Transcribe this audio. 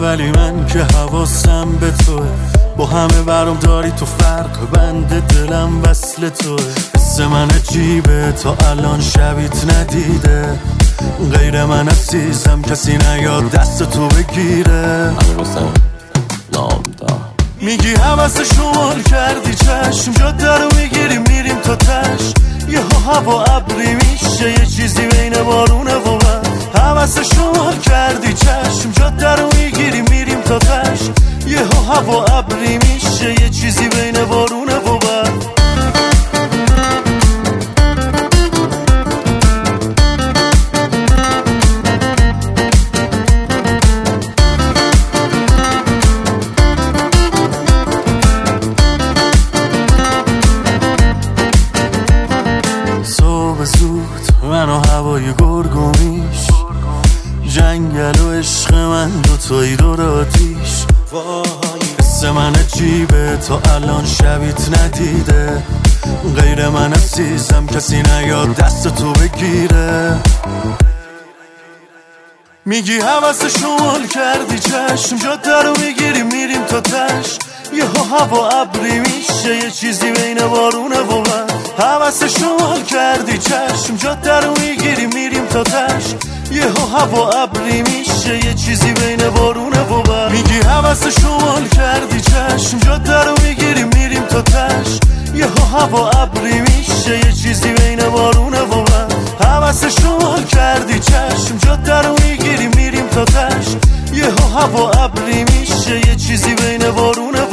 ولی من که حواسم به توه، با همه برام داری تو، فرق بند دلم وصل توه. حس من عجیبه تا الان شبیت ندیده، غیر من عزیزم کسی نیاد دست تو بگیره. میگی حوث شمال کردی چشم، جاده رو میگیریم میریم تا تش، یهو هوا ابری میشه یه چیزی بین بارونه و من. حوث شمال کردی چشم، جاده رو میگیریم میریم تا تش، یهو هوا ابری میشه یه چیزی بین بارونه و من. زود من و هوای گرگومیش، جنگل و عشق من دوتایی دور آتیش. حس من عجیبه تا الان شبیت ندیده، غیر من عزیزم کسی نیاد دست تو بگیره. میگی حوث شمال کردی چشم، جاده رو میگیریم میریم تا تش، یهو هوا ابری میشه یه چیزی بین بارونه و من. حوث شمال کردی چشم، جاده رو میگیریم میریم تا تش، یهو هوا ابری میشه یه چیزی بین بارونه و من. میگی حوث شمال کردی چشم، جاده رو میگیریم میریم تا تش، یهو هوا ابری میشه یه چیزی بین بارونه و من. حوث شمال کردی چشم، جاده رو میگیریم میریم تا تش، یهو هوا ابری میشه یه چیزی بین بارونه و من.